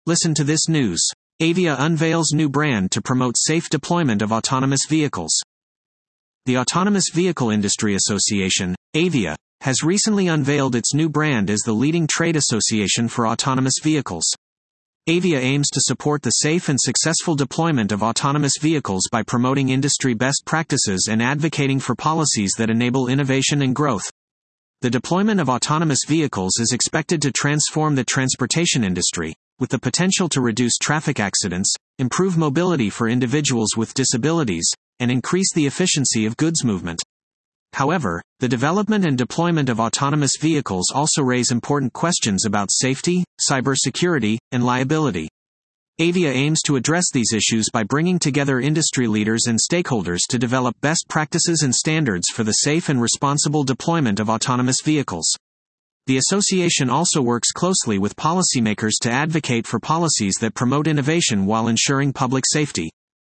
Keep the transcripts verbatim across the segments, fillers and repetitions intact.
Listen to this news. Avia unveils new brand to promote safe deployment of autonomous vehicles. The Autonomous Vehicle Industry Association, Avia, has recently unveiled its new brand as the leading trade association for autonomous vehicles. Avia aims to support the safe and successful deployment of autonomous vehicles by promoting industry best practices and advocating for policies that enable innovation and growth. The deployment of autonomous vehicles is expected to transform the transportation industry, with the potential to reduce traffic accidents, improve mobility for individuals with disabilities, and increase the efficiency of goods movement. However, the development and deployment of autonomous vehicles also raise important questions about safety, cybersecurity, and liability. Avia aims to address these issues by bringing together industry leaders and stakeholders to develop best practices and standards for the safe and responsible deployment of autonomous vehicles. The association also works closely with policymakers to advocate for policies that promote innovation while ensuring public safety.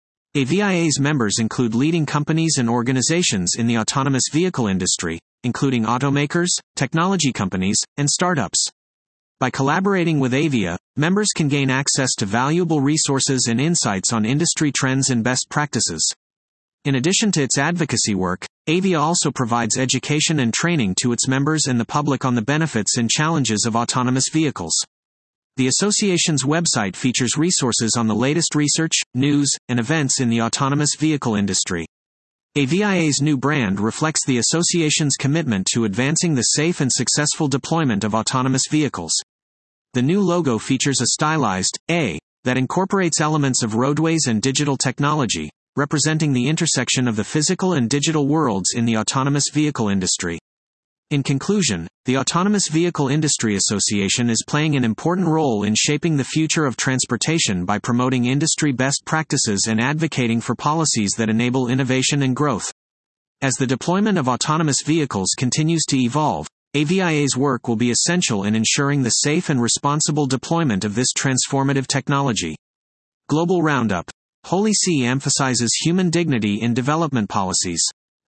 Avia's members include leading companies and organizations in the autonomous vehicle industry, including automakers, technology companies, and startups. By collaborating with Avia, members can gain access to valuable resources and insights on industry trends and best practices. In addition to its advocacy work, Avia also provides education and training to its members and the public on the benefits and challenges of autonomous vehicles. The association's website features resources on the latest research, news, and events in the autonomous vehicle industry. Avia's new brand reflects the association's commitment to advancing the safe and successful deployment of autonomous vehicles. The new logo features a stylized A that incorporates elements of roadways and digital technology, representing the intersection of the physical and digital worlds in the autonomous vehicle industry. In conclusion, the Autonomous Vehicle Industry Association is playing an important role in shaping the future of transportation by promoting industry best practices and advocating for policies that enable innovation and growth. As the deployment of autonomous vehicles continues to evolve, Avia's work will be essential in ensuring the safe and responsible deployment of this transformative technology. Global Roundup. Holy See emphasizes human dignity in development policies.